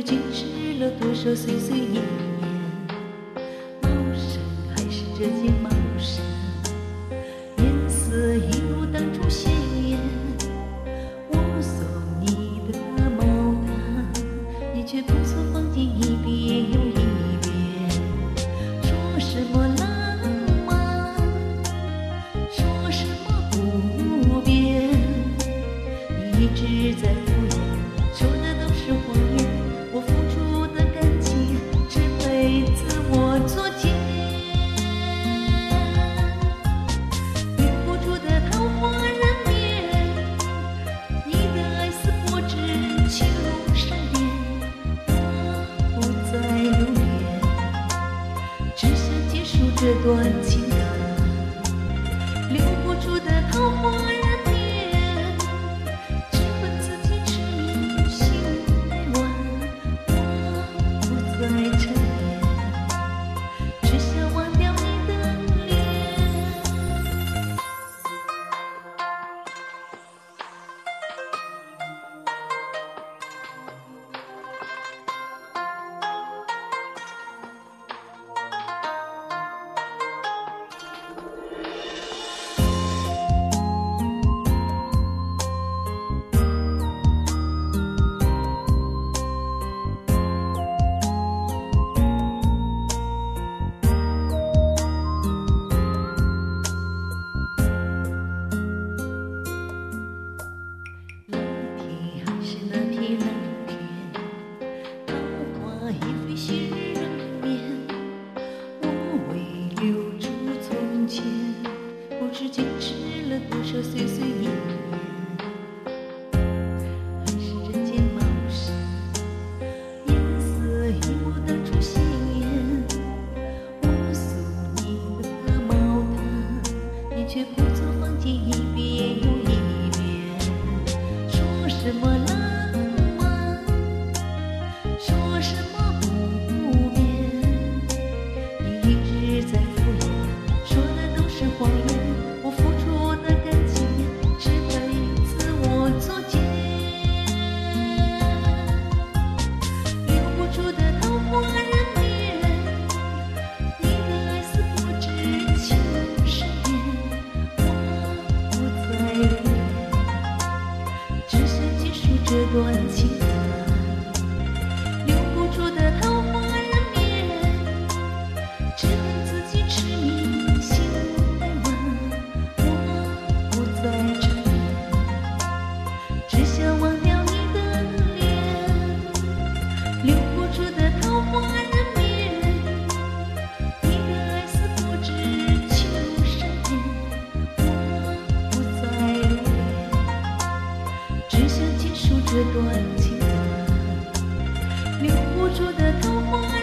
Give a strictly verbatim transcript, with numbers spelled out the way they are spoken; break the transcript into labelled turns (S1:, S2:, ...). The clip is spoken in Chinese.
S1: 知经历了多少岁岁年年。茂盛还是这件茂盛，颜色一如当初鲜艳。我送你的牡丹，你却不错放进一遍又一遍。说什么浪漫，说什么不变，你一直在敷衍，说的都是谎言。我付出的感情，这辈子我作践。留不住的桃花人面，你的爱似破纸，情如闪电。我不再留恋，只想结束这段情感。留不住的桃花人面，只问自己痴迷心太晚。我不再沉湎，只想忘掉你的脸。经历了多少岁岁年年，还是人间茂盛，颜色一如当初鲜艳。我送你的牡丹，你却不错放进一遍又一遍。说什么浪漫，说什么不变，你一直在敷衍，说的都是谎言。我付出的感情，这辈子我作践。留不住的桃花人面，你的爱似破纸，情如闪电。我不再留恋，只想结束这段情感。留不住的桃花人面，只恨自己痴迷心太晚。不再沉湎，只想忘掉你的脸。留不住的桃花人面，你的爱似破纸，情如闪电。我不再留恋，只想结束这段情感。留不住的桃花